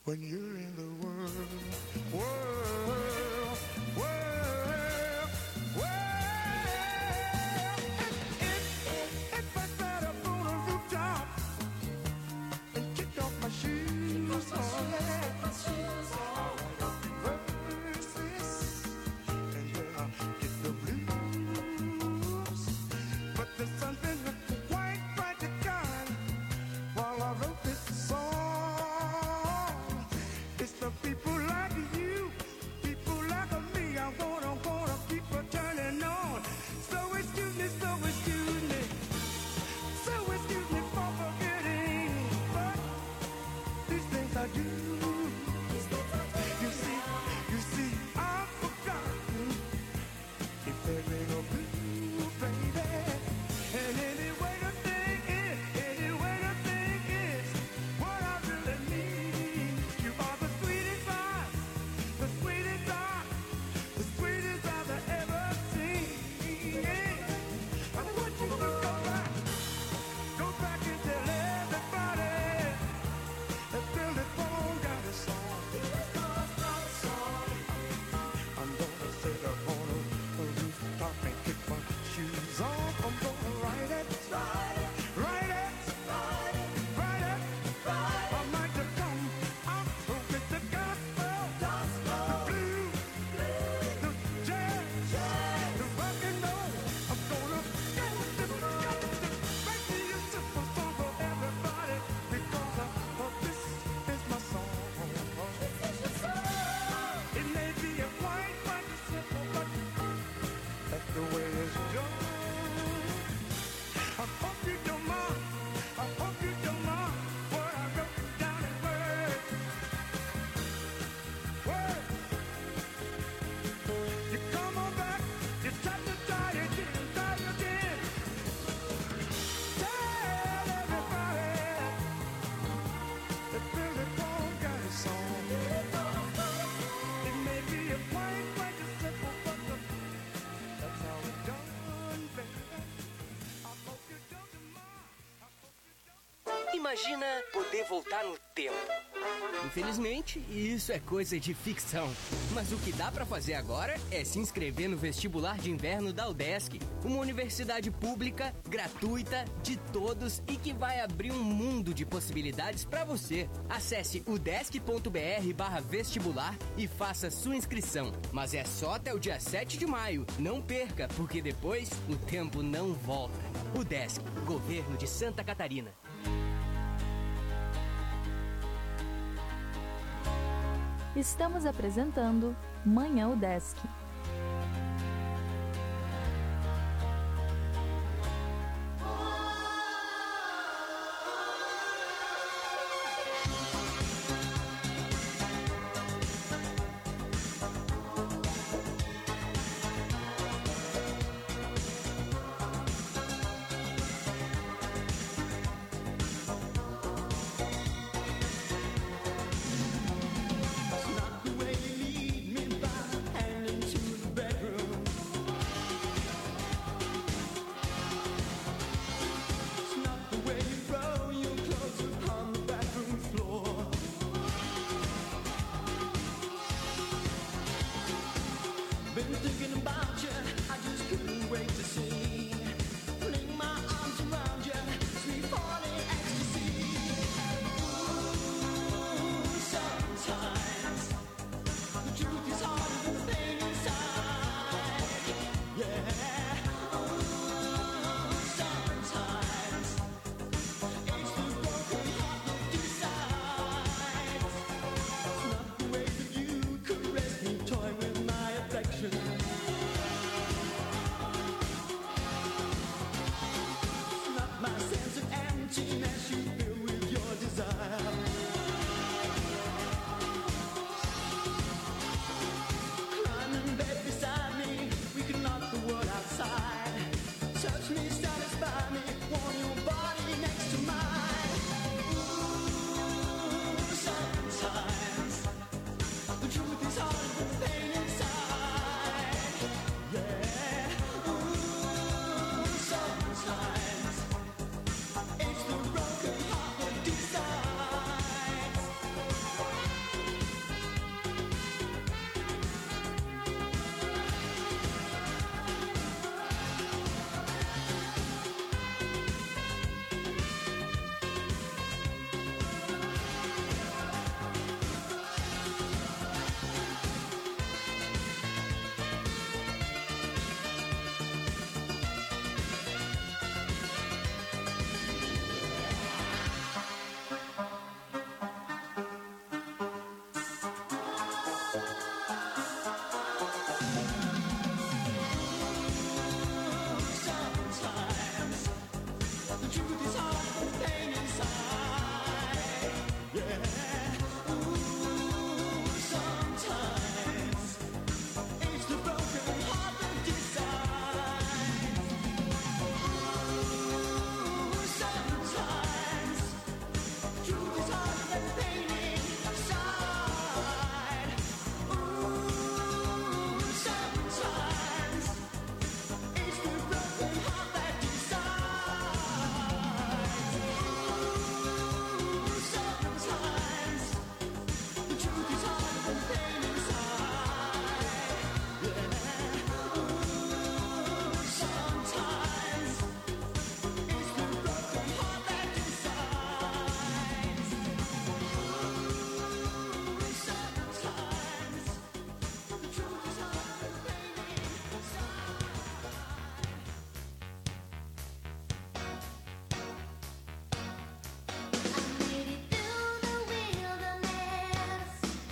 when you're in the world, world, world, world. If I sat up on a rooftop and kicked off my shoes, oh yeah, verses, and yeah, I get the blues. But there's something quite practical while I wrote this song. It's the people like you, people like me. I'm gonna keep on turning on. So excuse me, so excuse me, so excuse me for forgetting. But these things I do. You see, I've forgotten if there ain't no blue, baby. And anyway the thing is, what I really need. You are the sweetest eyes, the sweetest eyes, the sweetest I've ever seen. I want you to go back and tell everybody that Billy Paul got a song. I'm gonna sit up on a rooftop and kick my shoes off. I'm gonna write it. I might just come out with the gospel, the blues, the jazz, the rock and roll. I'm gonna make me a simple song for everybody because this is my song. It may be a quite simple, but that's the way it's done. I hope you don't mind. I hope you don't mind what I wrote down in words. Words. You come on back. You try to try again. Tell everybody that Billy Paul got a song. It may be a quite simple, but that's how it's done, baby. I hope you don't mind. I hope you don't. Imagina poder voltar no tempo. Infelizmente, isso é coisa de ficção. Mas o que dá pra fazer agora é se inscrever no vestibular de inverno da UDESC, uma universidade pública, gratuita, de todos e que vai abrir um mundo de possibilidades pra você. Acesse udesc.br/vestibular e faça sua inscrição. Mas é só até o dia 7 de maio. Não perca, porque depois o tempo não volta. UDESC, Governo de Santa Catarina. Estamos apresentando Manhã UDESC.